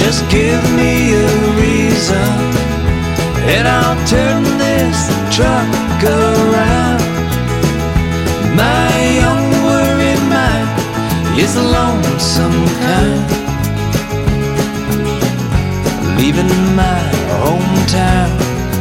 Just give me a reason, and I'll turn this truck around. My young worried mind is a lonesome kind, leaving my hometown.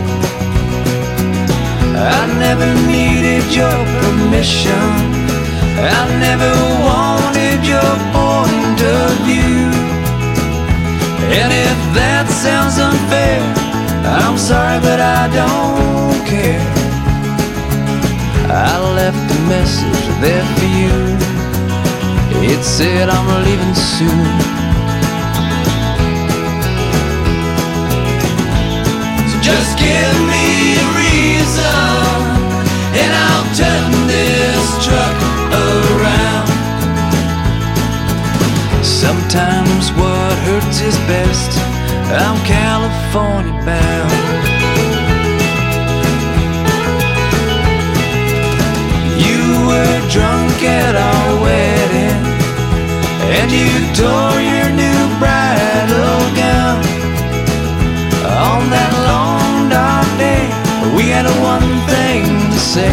I never needed your permission, I never wanted your point of view. And if that sounds unfair, I'm sorry, but I don't care. I left a message there for you. It said I'm leaving soon. So just give me a reason, and I'll turn this truck around. Sometimes what hurts is best. I'm California bound. You were drunk at our wedding, and you tore your new bridal gown. On that long dark day, we had one thing to say.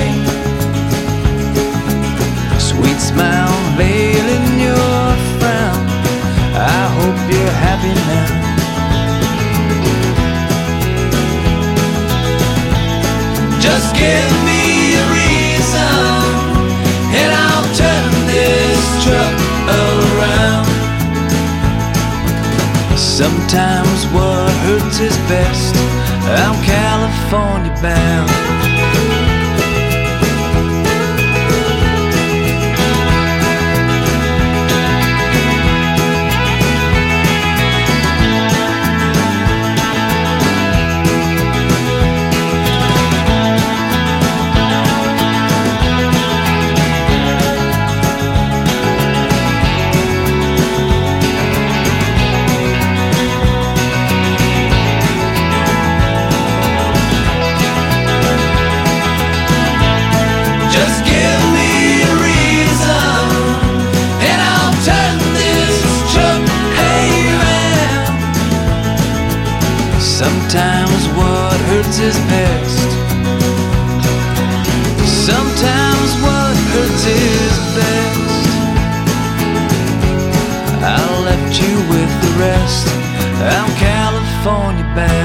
Sweet smile veiling your frown, I hope you're happy now. Just give me a reason, and I'll turn this truck around. Sometimes what hurts is best. I'm California bound. Sometimes what hurts is best. Sometimes what hurts is best. I left you with the rest. I'm California bound.